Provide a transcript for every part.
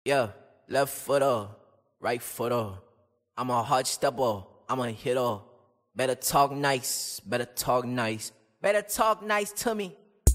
Yeah, left foot up, right foot up. I'm a hard stepper, I'm a hitter. Better talk nice, better talk nice. Better talk nice to me.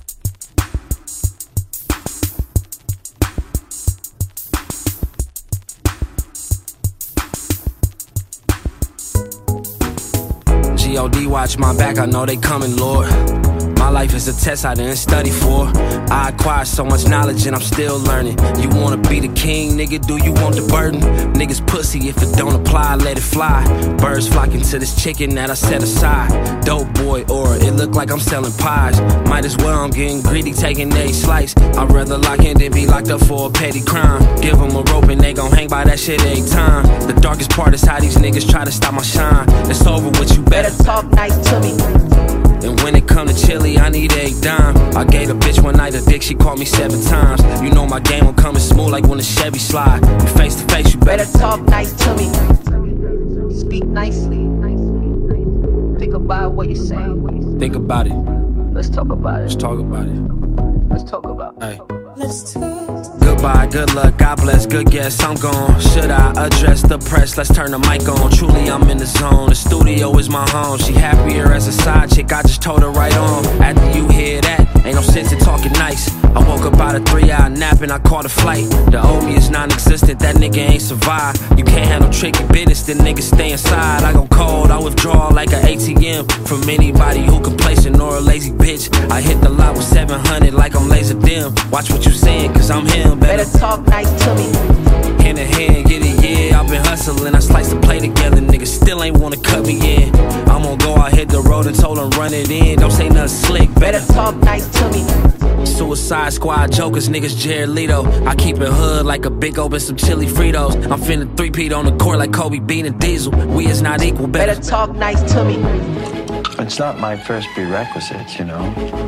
G.O.D. watch my back, I know they coming, Lord. My life is a test I didn't study for. I acquired so much knowledge and I'm still learning. You wanna be the king, nigga, do you want the burden? Niggas pussy, if it don't apply, let it fly. Birds flocking to this chicken that I set aside. Dope boy, or it look like I'm selling pies. Might as well, I'm getting greedy, taking a slice. I'd rather lock in than be locked up for a petty crime. Give them a rope and they gon' hang by that shit every time. The darkest part is how these niggas try to stop my shine. It's over with, you better talk nice to me. And when it come to chili, I need a dime. I gave a bitch one night a dick, she called me 7 times. You know my game will come smooth like when the Chevy slide. You face to face, you better talk nice to me. Speak nicely. Think about what you say. Think about it. Let's talk about it. Let's talk about it. Let's talk about it. Hey. Let's talk. Goodbye, good luck, God bless, good guess, I'm gone. Should I address the press? Let's turn the mic on. Truly, I'm in the zone. The studio is my home. She happier as a side chick, I just told her right on. After you hear that, ain't no sense in talking nice. I woke up out a 3-hour nap and I caught a flight. The old me is non-existent, that nigga ain't survive. You can't handle tricky business, then niggas stay inside. I go cold, I withdraw like an ATM from anybody who complacent or a lazy bitch. I hit the lot with 700 like I'm laser dim. Watch what you saying, cause I'm him. Better talk nice to me. Hand in hand, get it, yeah. I've been hustling, I slice the play together. Niggas still ain't wanna cut me in. I'm gonna go out, hit the road and told them run it in. Don't say nothing slick, better talk nice to me. Suicide Squad jokers, niggas Jared Leto. I keep it hood like a big open some chili Fritos. I'm finna 3-peat on the court like Kobe beating Diesel. We is not equal, better talk nice to me. It's not my first prerequisite, you know.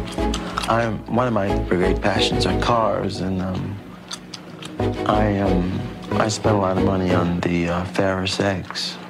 One of my great passions are cars, and I spent a lot of money on the Ferris X.